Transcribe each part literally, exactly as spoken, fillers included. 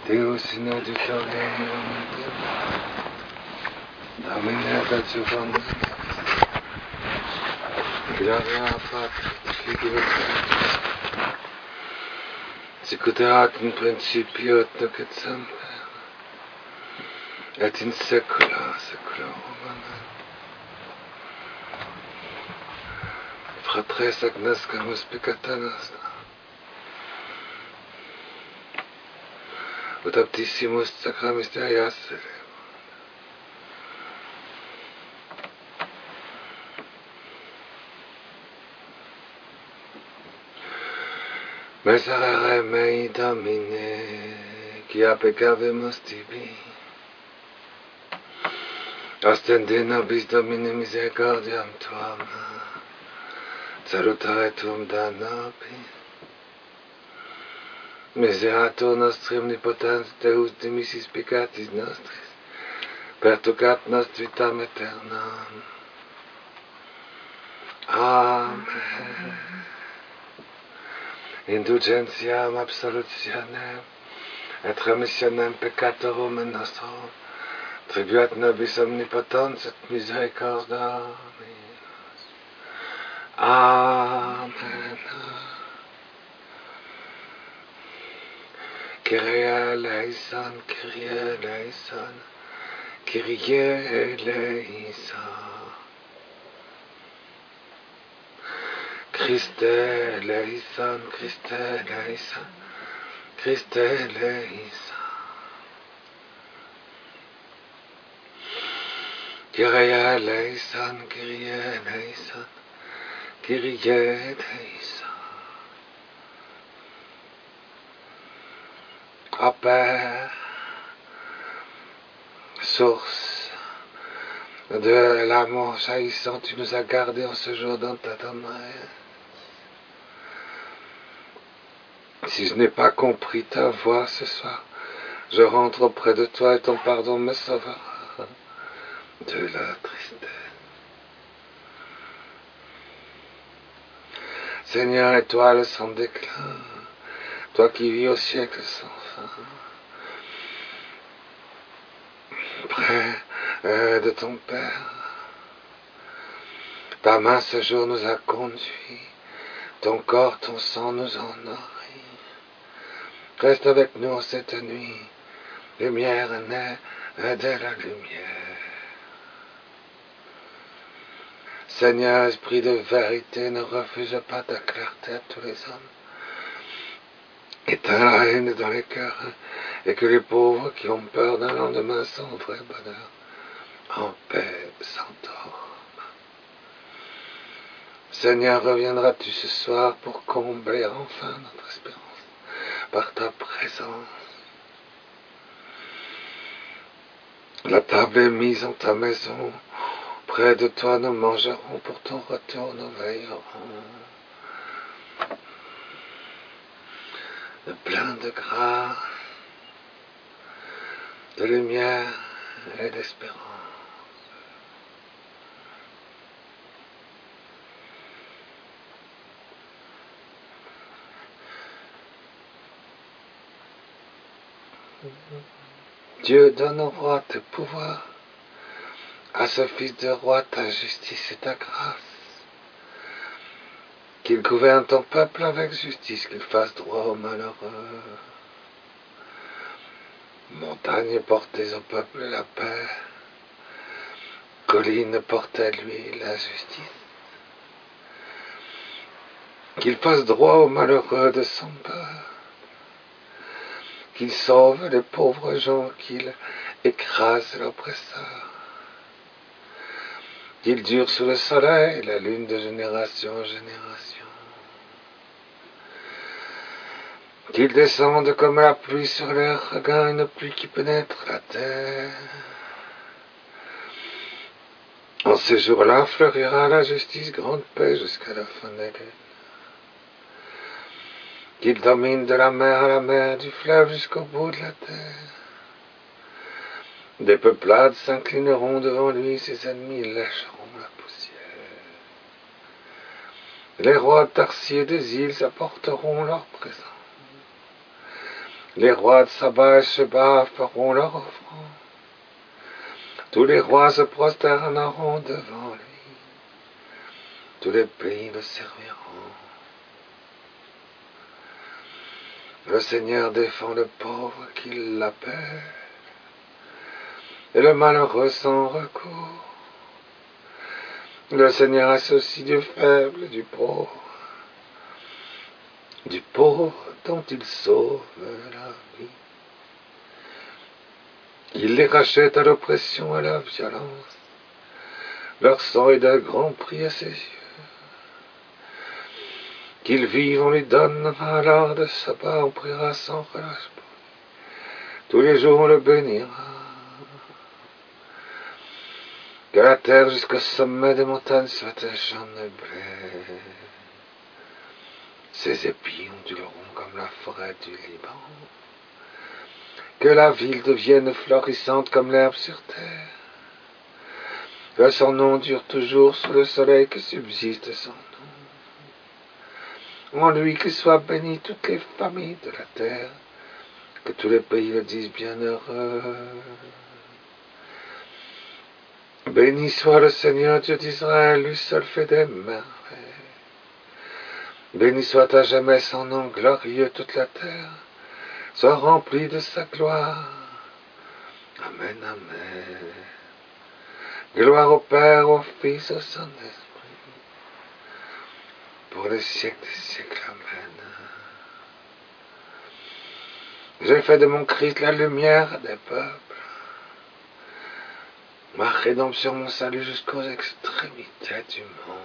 Deus in auditorium Domine ad suum Gloria Patri Filii Sicut erat in principio et nunc et semper et in saecula saeculorum. Amen. Fratres agnoscamus peccata nostra ut aptissimus sacra mysteria celebrant. Miserere mei Domine, quia peccavemus tibi. Ostende nobis Domine misericordiam tuam, salutare tuum da nobis. Miserator nostri omnipotens Deus dimissis peccatis nostris, pertucat nos vitam aeternam. Amen. Indulgentiam absolutionem et remissionem peccatorum nostrum, tribuat nobis omnipotens et misericordia Dominus. Amen. Kyrie eleison, Kyrie eleison, Kyrie eleison. Christe eleison, Christe eleison, Christe eleison. Kyrie eleison, Kyrie eleison, Kyrie eleison. Ô Père, source de l'amour jaillissant, tu nous as gardés en ce jour dans ta tendresse. Si je n'ai pas compris ta voix ce soir, je rentre auprès de toi et ton pardon me sauvera de la tristesse. Seigneur, étoile sans déclin, toi qui vis au siècle sans fin, près euh, de ton Père, ta main ce jour nous a conduits, ton corps, ton sang nous en nourrit. Reste avec nous cette nuit, lumière naît de la lumière. Seigneur, esprit de vérité, ne refuse pas ta clarté à tous les hommes. Éteins la haine dans les cœurs, et que les pauvres qui ont peur d'un lendemain sans vrai bonheur, en paix s'endorment. Seigneur, reviendras-tu ce soir pour combler enfin notre espérance par ta présence? La table est mise en ta maison, près de toi nous mangerons, pour ton retour nous veillerons. De plein de grâce, de lumière et d'espérance. Dieu donne au roi tes pouvoirs, à ce fils de roi ta justice et ta grâce. Qu'il gouverne ton peuple avec justice, qu'il fasse droit aux malheureux. Montagne, portez au peuple la paix. Colline, portez à lui la justice. Qu'il fasse droit aux malheureux de son peuple. Qu'il sauve les pauvres gens, qu'il écrase l'oppresseur. Qu'il dure sous le soleil, la lune de génération en génération. Qu'il descende comme la pluie sur les regains, une pluie qui pénètre la terre. En ces jours-là fleurira la justice, grande paix jusqu'à la fin des lunes. Qu'il domine de la mer à la mer, du fleuve jusqu'au bout de la terre. Des peuplades s'inclineront devant lui, ses ennemis lâcheront la poussière. Les rois tarsiers des îles apporteront leur présent. Les rois de Saba et Sheba feront leur offrande. Tous les rois se prosterneront devant lui. Tous les pays le serviront. Le Seigneur défend le pauvre qui l'appelle, et le malheureux sans recours. Le Seigneur associe du faible, du pauvre, du pauvre dont il sauve la vie. Il les rachète à l'oppression et à la violence. Leur sang est d'un grand prix à ses yeux. Qu'ils vivent, on lui donnera l'heure de sabbat, on priera sans relâche. Tous les jours on le bénira. Que la terre jusqu'au sommet des montagnes soit un champ de blé. Ses épis onduleront comme la forêt du Liban. Que la ville devienne florissante comme l'herbe sur terre. Que son nom dure toujours sous le soleil, que subsiste son nom. En lui que soient bénies toutes les familles de la terre, que tous les pays le disent bienheureux. Béni soit le Seigneur Dieu d'Israël, lui seul fait des merveilles. Béni soit à jamais son nom glorieux, toute la terre soit remplie de sa gloire. Amen, amen. Gloire au Père, au Fils, au Saint-Esprit, pour les siècles des siècles, amen. J'ai fait de mon Christ la lumière des peuples, ma rédemption, mon salut jusqu'aux extrémités du monde.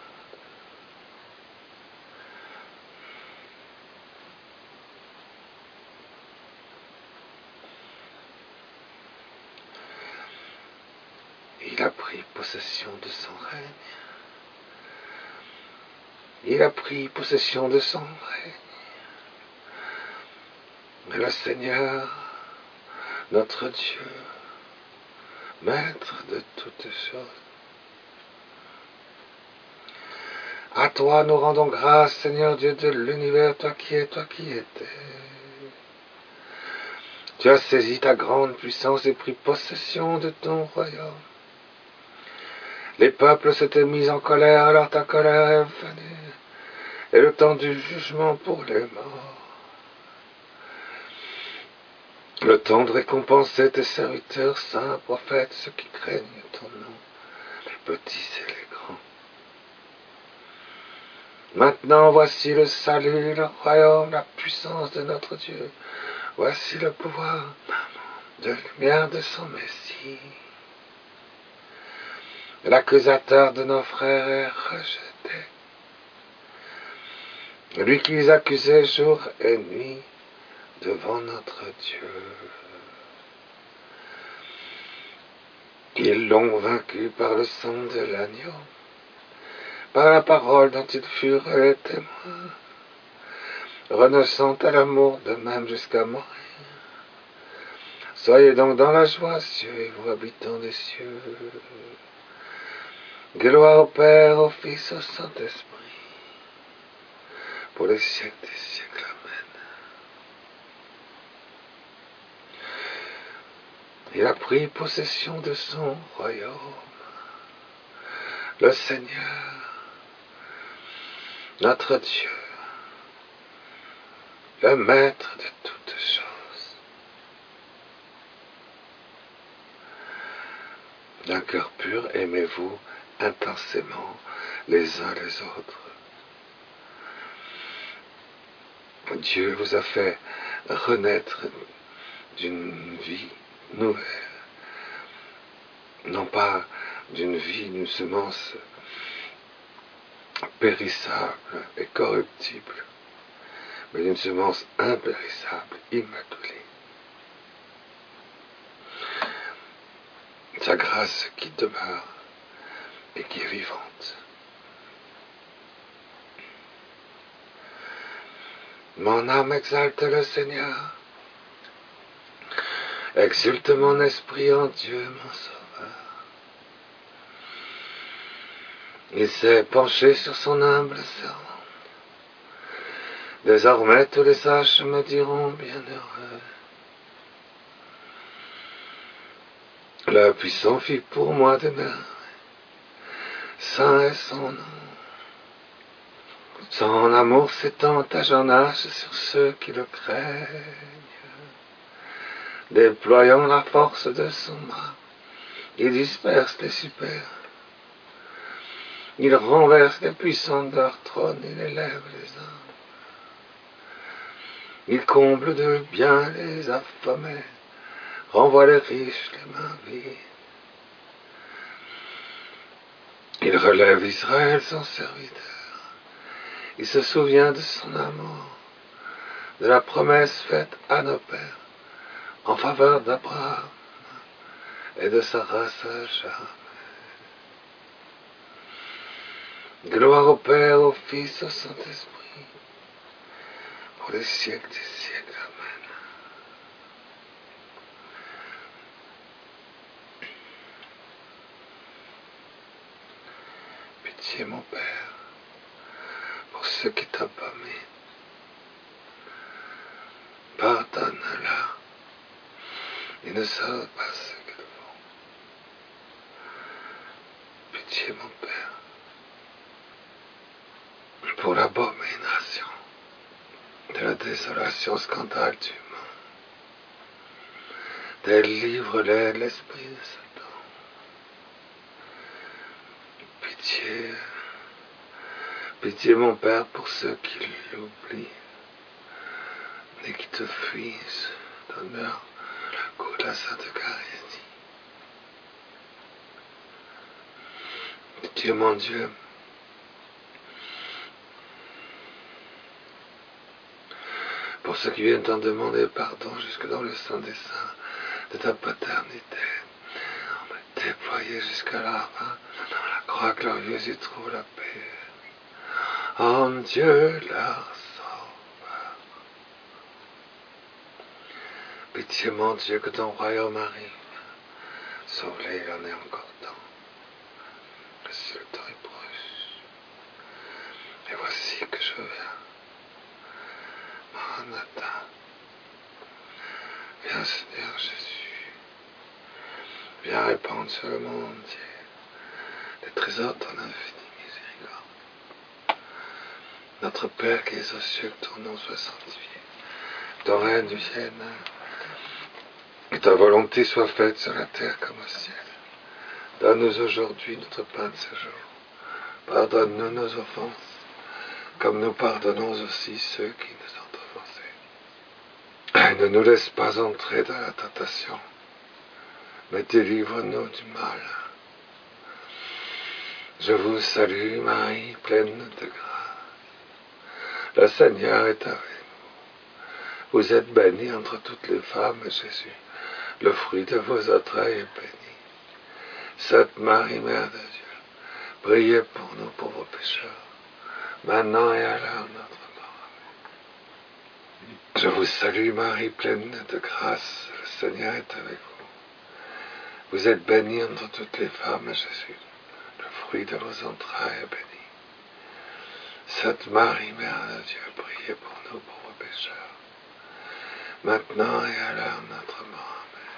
Il a pris possession de son règne. Il a pris possession de son règne. Mais le Seigneur, notre Dieu, Maître de toutes choses. À toi nous rendons grâce, Seigneur Dieu de l'univers, toi qui es, toi qui étais. Tu as saisi ta grande puissance et pris possession de ton royaume. Les peuples s'étaient mis en colère, alors ta colère est venue, et le temps du jugement pour les morts. Le temps de récompenser tes serviteurs saints, prophètes, ceux qui craignent ton nom, les petits et les grands. Maintenant, voici le salut, le royaume, la puissance de notre Dieu. Voici le pouvoir de lumière de son Messie. L'accusateur de nos frères est rejeté. Lui qui les accusait jour et nuit devant notre Dieu. Ils l'ont vaincu par le sang de l'agneau, par la parole dont ils furent les témoins, renonçant à l'amour de même jusqu'à mourir. Soyez donc dans la joie, cieux, et vous habitants des cieux. Gloire au Père, au Fils, au Saint-Esprit, pour les siècles des siècles. Amen. Il a pris possession de son royaume. Le Seigneur, notre Dieu, le Maître de toutes choses. D'un cœur pur, aimez-vous intensément les uns les autres. Dieu vous a fait renaître d'une vie nouvelle, non pas d'une vie, d'une semence périssable et corruptible, mais d'une semence impérissable, immaculée. Sa grâce qui demeure et qui est vivante. Mon âme exalte le Seigneur. Exulte mon esprit en Dieu, mon Sauveur. Il s'est penché sur son humble servante. Désormais tous les sages me diront bienheureux. Le puissant fit pour moi des merveilles, saint est son nom. Son amour s'étend âge en âge sur ceux qui le craignent, déployant la force de son bras, il disperse les super. Il renverse les puissants de leur trône, il élève les hommes. Il comble de bien les affamés, renvoie les riches les mains vides. Il relève Israël son serviteur. Il se souvient de son amour, de la promesse faite à nos pères en faveur d'Abraham et de sa race à jamais. Gloire au Père, au Fils, au Saint-Esprit, pour les siècles des siècles. Amen. Pitié, mon Père, pour ceux qui t'ont pas mis. Pardonne-la. Ils ne savent pas ce qu'ils font. Pitié, mon Père, pour l'abomination de la désolation scandale du monde. Délivre-les de l'esprit de Satan. Pitié, pitié, mon Père, pour ceux qui l'oublient et qui te fuient. Donne-leur le goût de la Sainte Eucharistie. Pitié, mon Dieu, pour ceux qui viennent t'en demander pardon jusque dans le sein des saints de ta paternité, déployés jusqu'à là, hein, dans la croix glorieuse, ils trouvent la paix. En Dieu leur sauveur. Pitié, mon Dieu, que ton royaume arrive. Sauve-les, il en est encore temps. Le ciel te reproche. Et voici que je viens. Maranatha. Viens, Seigneur Jésus. Viens répandre sur le monde entier les trésors de ton infinie miséricorde. Notre Père qui es aux cieux, que ton nom soit sanctifié. Ton règne vienne. Que ta volonté soit faite sur la terre comme au ciel. Donne-nous aujourd'hui notre pain de ce jour. Pardonne-nous nos offenses, comme nous pardonnons aussi ceux qui nous ont offensés. Et ne nous laisse pas entrer dans la tentation, mais délivre-nous du mal. Je vous salue, Marie, pleine de grâce. Le Seigneur est avec vous. Vous êtes bénie entre toutes les femmes, et Jésus, le fruit de vos entrailles, est béni. Sainte Marie, Mère de Dieu, priez pour nous pauvres pécheurs, maintenant et à l'heure de notre mort. Amen. Je vous salue, Marie, pleine de grâce, le Seigneur est avec vous. Vous êtes bénie entre toutes les femmes, et Jésus, le fruit de vos entrailles, est béni. Sainte Marie, Mère de Dieu, priez pour nous pauvres pécheurs, maintenant et à l'heure de notre mort. Amen.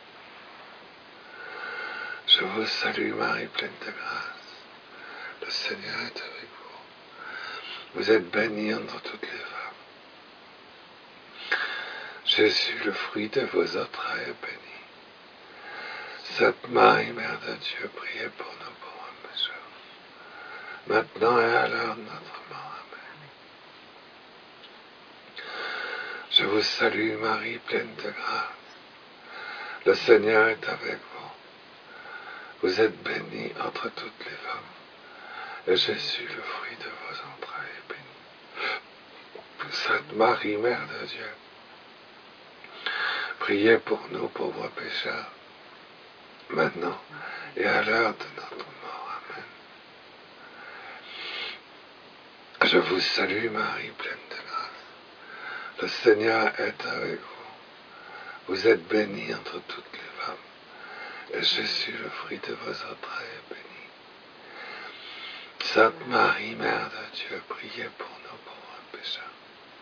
Je vous salue, Marie, pleine de grâce. Le Seigneur est avec vous. Vous êtes bénie entre toutes les femmes. Jésus, le fruit de vos entrailles, est béni. Sainte Marie, Mère de Dieu, priez pour nous pauvres pécheurs, maintenant et à l'heure de notre mort. Amen. Je vous salue, Marie, pleine de grâce. Le Seigneur est avec vous. Vous êtes bénie entre toutes les femmes, et Jésus, le fruit de vos entrailles, est béni. Sainte Marie, Mère de Dieu, priez pour nous pauvres pécheurs, maintenant et à l'heure de notre mort. Amen. Je vous salue, Marie, pleine de grâce. Le Seigneur est avec vous. Vous êtes bénie entre toutes les femmes, et Jésus, le fruit de vos entrailles, est béni. Sainte Marie, Mère de Dieu, priez pour nous pauvres pécheurs,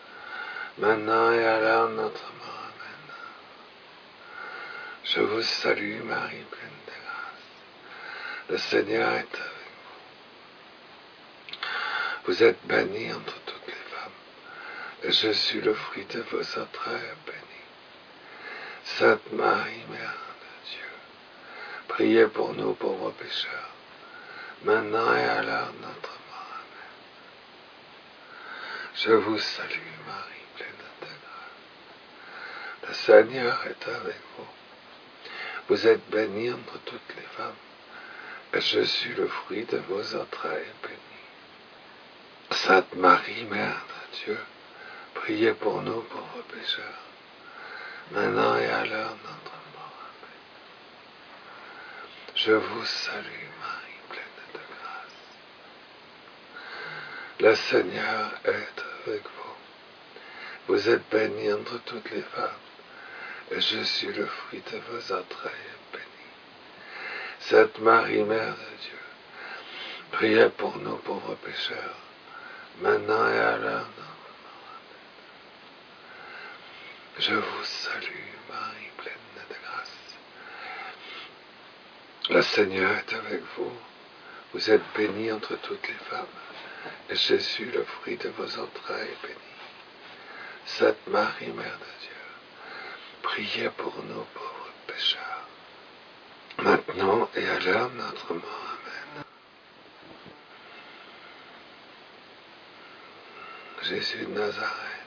maintenant et à l'heure de notre mort. Amen. Je vous salue, Marie, pleine de grâce. Le Seigneur est avec vous. Vous êtes bénie entre toutes les femmes, et je suis le fruit de vos entrailles béni. Sainte Marie, Mère de Dieu, priez pour nous pauvres pécheurs, maintenant et à l'heure de notre mort. Amen. Je vous salue, Marie, pleine de grâce. Le Seigneur est avec vous. Vous êtes bénie entre toutes les femmes, et je suis le fruit de vos entrailles béni. Sainte Marie, Mère de Dieu, priez pour nous pauvres pécheurs, maintenant et à l'heure de notre mort. Amen. Je vous salue, Marie, pleine de grâce. Le Seigneur est avec vous. Vous êtes bénie entre toutes les femmes, et je suis le fruit de vos entrailles béni. Sainte Marie, Mère de Dieu, priez pour nous pauvres pécheurs, maintenant et à l'heure de notre mort. Amen. Je vous salue, Marie, pleine de grâce. Le Seigneur est avec vous. Vous êtes bénie entre toutes les femmes, et Jésus, le fruit de vos entrailles, est béni. Sainte Marie, Mère de Dieu, priez pour nous pauvres pécheurs, maintenant et à l'heure de notre mort. Amen. Jésus de Nazareth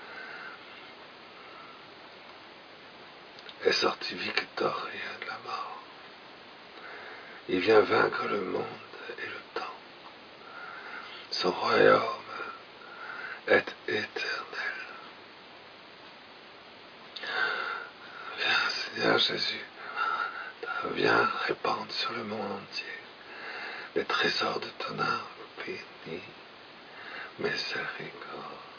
est sorti victorieux de la mort. Il vient vaincre le monde et le temps. Son royaume est éternel. Viens, Seigneur Jésus, viens répandre sur le monde entier les trésors de ton âme bénie, miséricorde.